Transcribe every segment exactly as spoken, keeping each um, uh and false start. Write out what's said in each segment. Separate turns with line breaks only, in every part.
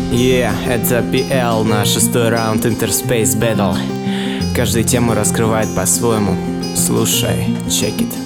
Yeah, это пи эл на шестой раунд Interspace Battle. Каждую тему раскрывает по-своему. Слушай, check it.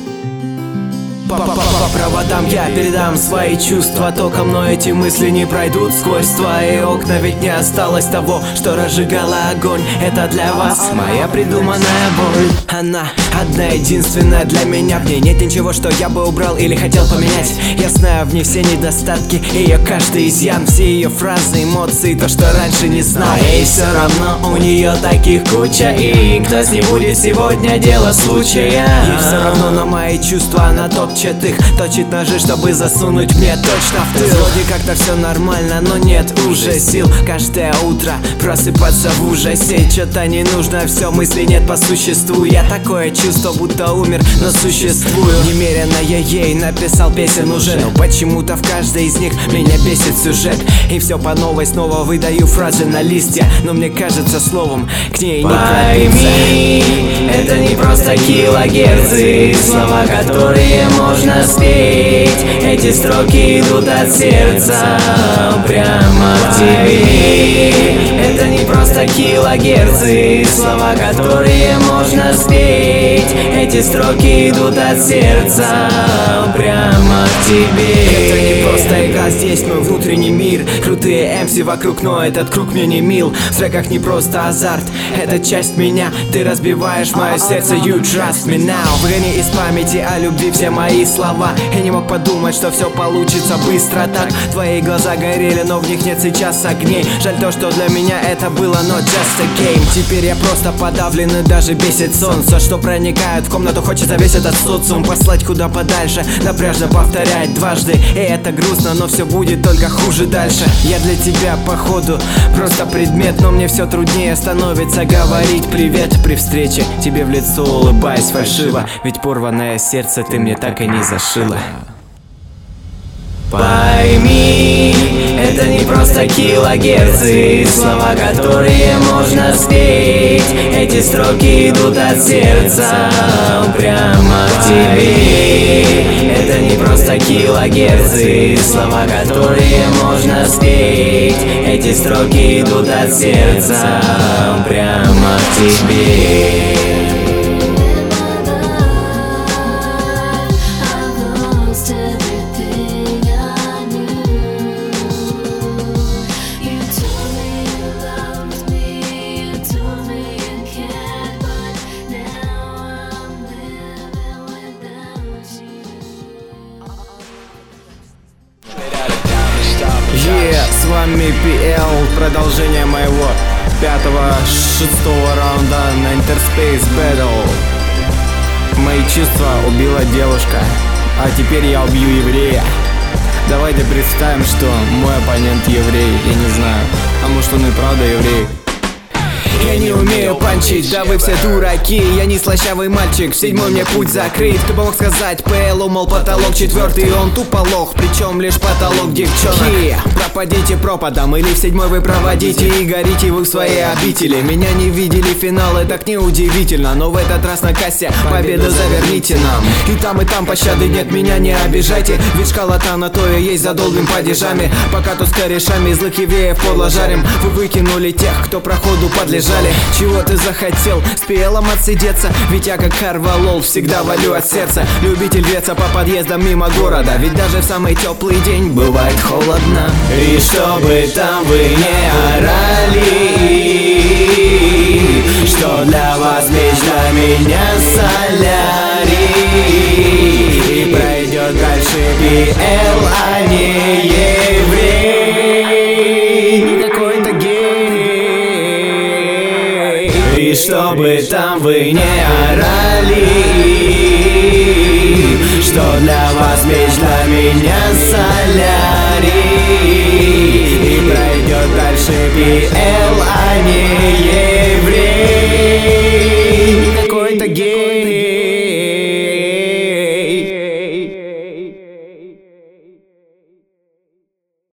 По, по, по проводам я передам свои чувства током, но эти мысли не пройдут сквозь твои окна. Ведь не осталось того, что разжигало огонь. Это для вас моя придуманная боль. Она одна единственная для меня. В ней нет ничего, что я бы убрал или хотел поменять. Я знаю в ней все недостатки, ее каждый изъян, все ее фразы, эмоции, то, что раньше не знал. И все равно у нее таких куча. И кто с ней будет сегодня, дело случая. И все равно на мои чувства она топчет их, точит ножи, чтобы засунуть мне точно в тыл. Вроде как-то все нормально, но нет уже сил. Каждое утро просыпаться в ужасе. Что-то не нужно, все, мысли нет по существу. Я такое чувство, будто умер, но существую. Немерено я ей написал песен уже, но почему-то в каждой из них меня бесит сюжет. И все по новой снова выдаю фразы на листья, но мне кажется словом к ней не пробиться. Пойми, это не просто килогерцы, слова, которые можно спеть. Эти строки идут от сердца прямо к тебе. Это не просто килогерцы, слова, которые можно спеть. Эти строки идут от сердца прямо к тебе. Это не просто игра, здесь мой внутренний мир. Крутые эм си вокруг, но этот круг мне не мил. В треках не просто азарт, это часть меня. Ты разбиваешь мое сердце, you trust me now. Выгони из памяти о любви все мои слова. Я не мог подумать, что все получится быстро так. Твои глаза горели, но в них нет сейчас огней. Жаль то, что для меня это было not just a game. Теперь я просто подавлен и даже бесит солнце, что проникает в комнату, хочется весь этот социум послать куда подальше, напряжно повторять дважды. И это грустно, но все будет только хуже дальше. Я для тебя походу просто предмет, но мне все труднее становится говорить привет при встрече. Тебе в лицо улыбаясь фальшиво, ведь порванное сердце ты мне так и не зашила. Пойми, это не просто килогерцы, слова, которые можно спеть. Эти строки идут от сердца прямо к тебе. Это не просто килогерцы, слова, которые можно спеть. Эти строки идут от сердца прямо к тебе. Yeah, с вами пи эл, продолжение моего пятого-шестого раунда на Interspace Battle. Мои чувства убила девушка, а теперь я убью еврея. Давайте представим, что мой оппонент еврей, я не знаю, а может он и правда еврей. Я не умею панчить, да вы все дураки. Я не слащавый мальчик, в седьмой мне путь закрыт. Кто бы мог сказать пи эл, мол, потолок четвертый, он тупо лох, причем лишь потолок девчонок. Пропадите пропадом, или в седьмой вы проводите и горите вы в своей обители. Меня не видели финалы, так неудивительно, но в этот раз на кассе победу заверните нам. И там, и там пощады нет, меня не обижайте, ведь шкала-то на то и есть, задолбим падежами. Пока тут с корешами злых евреев подло жарим. Вы выкинули тех, кто проходу подлежали. Чего ты захотел? С пи элом отсидеться? Ведь я как Карвалол всегда валю от сердца. Любитель греться по подъездам мимо города, ведь даже в самый теплый день бывает холодно. И чтобы там вы не орали, что для вас меч, для меня солярий. И пройдет дальше пи эл, а не еврей, не какой-то гей. И чтобы там вы не орали, что для вас меч, для меня солярий. И пройдет дальше пи эл, а